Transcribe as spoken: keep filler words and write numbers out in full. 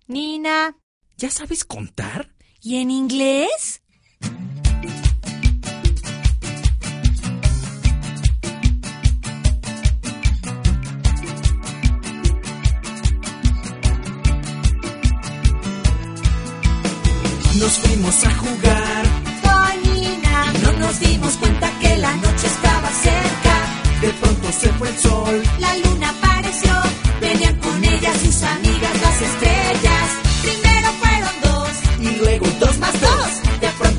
Nina. ¿Ya sabes contar? ¿Y en inglés? Nos fuimos a jugar Con Nina. y no nos dimos cuenta que la noche estaba cerca. De pronto se fue el sol. La luna para